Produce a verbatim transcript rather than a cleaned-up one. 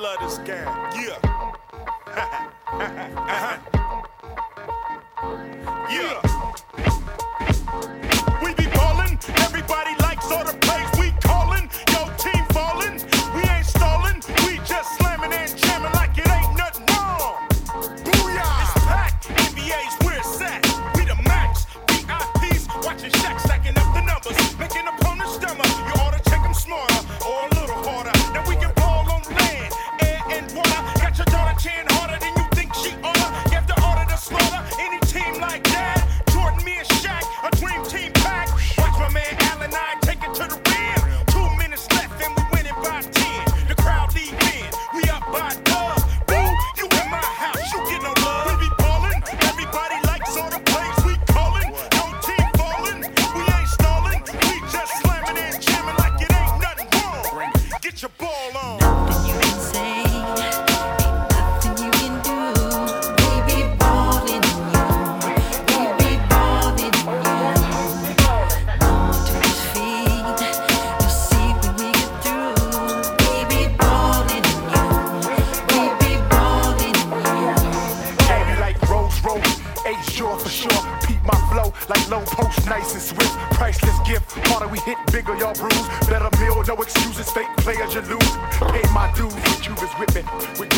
love this game. Yeah. uh-huh. Yeah. We be ballin', everybody likes all the plays we callin'. Yo, team fallin', we ain't stallin', we just slammin' and jamming like it ain't nothing wrong. Booyah! It's packed, N B A's where it's at. We the max, V I Ps, watchin' Shaq stacking up the numbers, making opponents dumber. You oughta check them smarter, or a little harder. Now we can ball on land, air and water. Got your daughter cheering harder than you think she oughta. Give the order to slaughter any team like that. Jordan, me and Shaq, a dream team pack. Watch my man Allen and I take it to the rim. Two minutes left and we winning by ten. The crowd leave in, we up by dub. Boo, you in my house, you get no love. We be ballin', everybody likes all the plays we callin'. No team fallin', we ain't stallin', we just slammin' and jamming like it ain't nothing wrong. Get your ball on. Nothing you can say, ain't nothing you can do. We be ballin' in you, we be ballin' in you. Move to his feet, you'll see when we get through. We be ballin' in you, we be ballin' in you. Baby like Rose Rose, H sure for sure. Peep my flow like low post, nice and swift. Priceless gift, harder we hit, bigger y'all bruise. Better meal, no excuses, fake players you lose. Pay my dues, with Cubans whipping. With